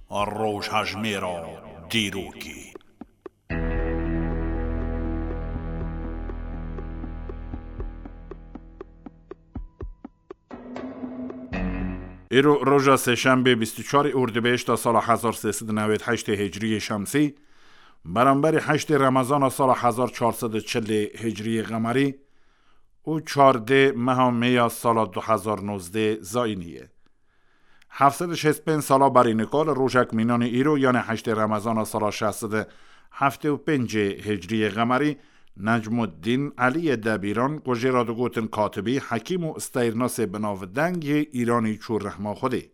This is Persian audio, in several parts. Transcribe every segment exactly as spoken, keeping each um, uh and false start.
روژهژمێرە دیرۆکی. ایرو روژا سهشنبه بیست و چهار اردیبهشت سال هزار و سیصد و نود و هشت هجری شمسی برابر هشت رمضان سال هزار و چهارصد و چهل هجری قمری و چهارده ماه می سال دو هزار و نوزده زاینیه. هفتصد و شصت و پنج سال برای نکال روژک مینان ایرو یعنی هشت رمضان سال ششصد و هفتاد و پنج هجری قمری نجم الدین علی دبیران گوژه گوتن کاتبی حکیم و استیرناس بناودنگ ایرانی چور رحما خوده.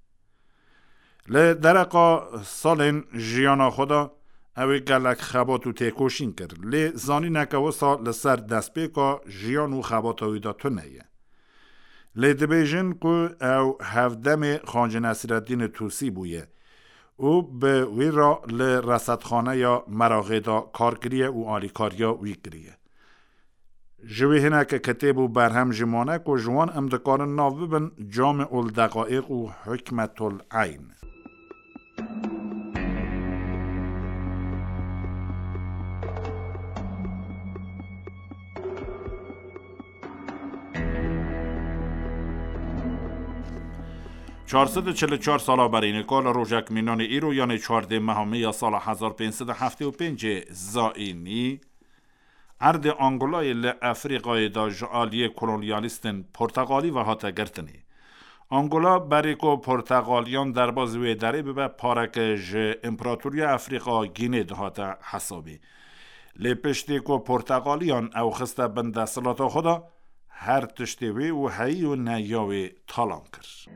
ل درقا سالن جیانا خدا اوی گلک خبات و تکوشین کرد. ل زانی نکو سال لسر دست بیکا جیان و خبات اوی دا تو نیه. ل دبیجن کو او هفدم خانج نصیرالدین توسی بویه. او به وی را ل رصدخانه یا مراغدا کارگریه و آلیکاریا وی گریه. جوی هنه که کتب و برهم جمانه که جوان امدکار ناوی بن جامع الدقائق و حکمت العین. چهارصد و چهل و چهار سال برای نکال روژک مینان ایرو یعنی چهارده ماه می سال هزار و پانصد و هفتاد و پنج زائینی ارد آنگولای لافریقای دا جعالی کلونیالیستن پرتغالی و هاتا گرتنی. آنگولا برای که پرتغالیان در بازوی داره به پارک ج امپراتوری افریقا گینه ده هاتا حسابی. لپشتی که پرتغالیان او خسته بنده سلاتا خدا هر تشتوی و هی و نیاوی تالان کرد.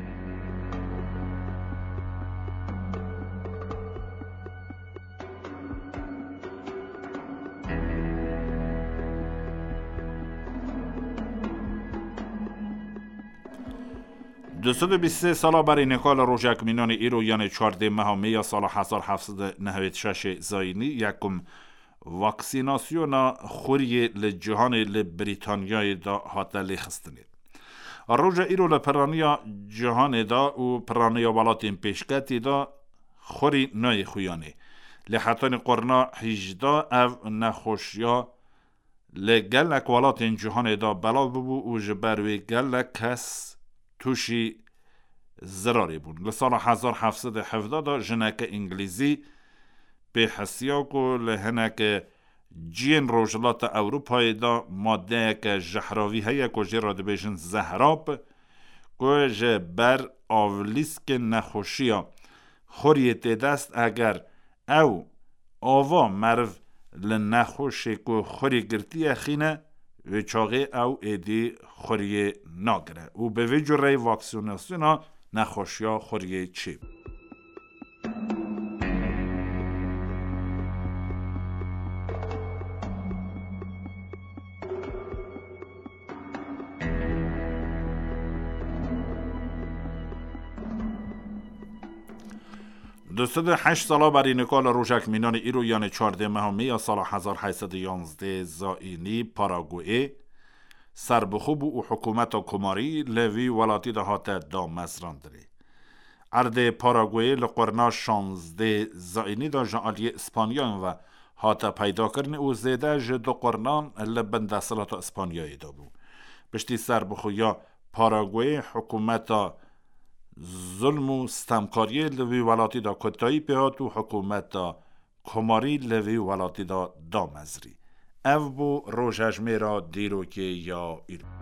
دویست و بیست و سه سال برای نکال روژک مینان ایرو یعنی چهارده ماه می سال هزار و هفتصد و نود و شش زاینی یکم واکسیناسیون خوری لجهان لبریتانیای دا هاتا لخستنید. روژا ایرو لپرانیا جهان دا و پرانیا ولاتین پیشکتی دا خوری نای خویانه. لحتان قرنا هجده او نخوشیا لگلک ولاتین جهان دا بلا ببو و جبروی گلک کس توشی زراری بون. لسال هزار و هفتصد و هفتاد جنک انگلیزی به حسیاکو لهنک جین روجلات اروپای دا ماده که جحراوی هیا که جی را دبیجن زهراب که جه بر آولیسک نخوشیا خوریت دست اگر او آوا مرو لنخوشی که خوری گرتی اخینه و چاقه او ایدی خوریه ناگره و به ویجو رای واکسیناسیون نخوشیا خوریه چی. دویست و هشت سالا برای نکال روژک مینان ایرو یعنی چهارده ماه می سال هزار و هشتصد و یازده زائینی پاراگوئه سربخوب و حکومت کماری لوی ولاتی ده هاته دا مزراندری. ارد پاراگوئه لقرنا شانزده زائینی دا جعالی اسپانیان و هاته پیدا کرن او زیده جدو قرنان لبنده سلات اسپانیایی دا بو. بشتی سربخویا پاراگوئه حکومت ظلم و ستمکاری لوی ولاتی دا کتایی پیهات و حکومت دا کماری لوی ولاتی دا دامزری. او بو روژهژمێرە دیرۆکی یا ایران.